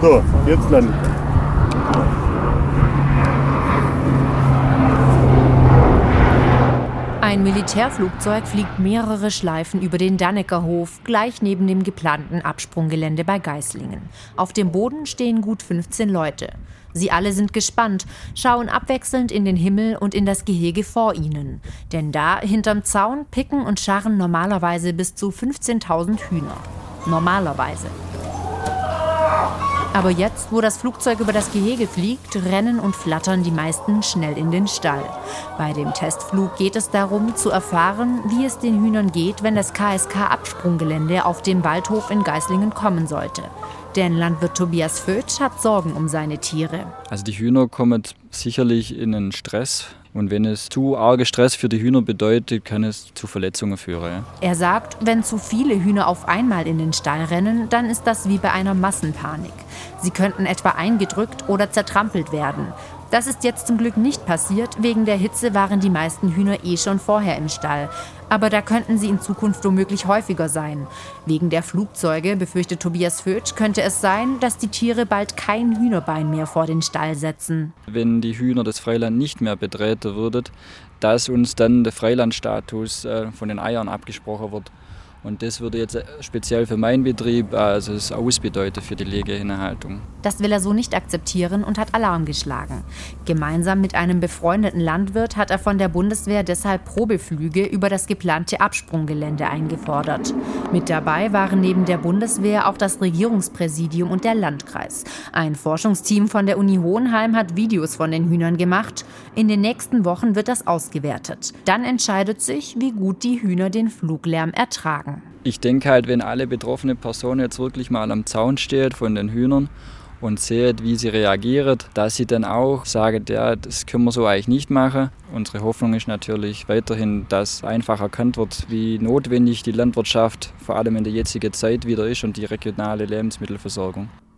So, jetzt landen. Ein Militärflugzeug fliegt mehrere Schleifen über den Danneckerhof, gleich neben dem geplanten Absprunggelände bei Geislingen. Auf dem Boden stehen gut 15 Leute. Sie alle sind gespannt, schauen abwechselnd in den Himmel und in das Gehege vor ihnen. Denn da, hinterm Zaun, picken und scharren normalerweise bis zu 15.000 Hühner. Normalerweise. Aber jetzt, wo das Flugzeug über das Gehege fliegt, rennen und flattern die meisten schnell in den Stall. Bei dem Testflug geht es darum, zu erfahren, wie es den Hühnern geht, wenn das KSK-Absprunggelände auf den Waldhof in Geislingen kommen sollte. Denn Landwirt Tobias Vötsch hat Sorgen um seine Tiere. Also die Hühner kommen sicherlich in einen Stress. Und wenn es zu arger Stress für die Hühner bedeutet, kann es zu Verletzungen führen. Ja. Er sagt, wenn zu viele Hühner auf einmal in den Stall rennen, dann ist das wie bei einer Massenpanik. Sie könnten etwa eingedrückt oder zertrampelt werden. Das ist jetzt zum Glück nicht passiert. Wegen der Hitze waren die meisten Hühner schon vorher im Stall. Aber da könnten sie in Zukunft womöglich häufiger sein. Wegen der Flugzeuge, befürchtet Tobias Vötsch, könnte es sein, dass die Tiere bald kein Hühnerbein mehr vor den Stall setzen. Wenn die Hühner das Freiland nicht mehr betreten würden, dass uns dann der Freilandstatus von den Eiern abgesprochen wird. Und das würde jetzt speziell für meinen Betrieb also das Ausbedeuten für die Legehühnerhaltung. Das will er so nicht akzeptieren und hat Alarm geschlagen. Gemeinsam mit einem befreundeten Landwirt hat er von der Bundeswehr deshalb Probeflüge über das geplante Absprunggelände eingefordert. Mit dabei waren neben der Bundeswehr auch das Regierungspräsidium und der Landkreis. Ein Forschungsteam von der Uni Hohenheim hat Videos von den Hühnern gemacht. In den nächsten Wochen wird das ausgewertet. Dann entscheidet sich, wie gut die Hühner den Fluglärm ertragen. Ich denke halt, wenn alle betroffene Personen jetzt wirklich mal am Zaun steht von den Hühnern und sieht, wie sie reagieren, dass sie dann auch sagen, ja, das können wir so eigentlich nicht machen. Unsere Hoffnung ist natürlich weiterhin, dass einfach erkannt wird, wie notwendig die Landwirtschaft vor allem in der jetzigen Zeit wieder ist und die regionale Lebensmittelversorgung.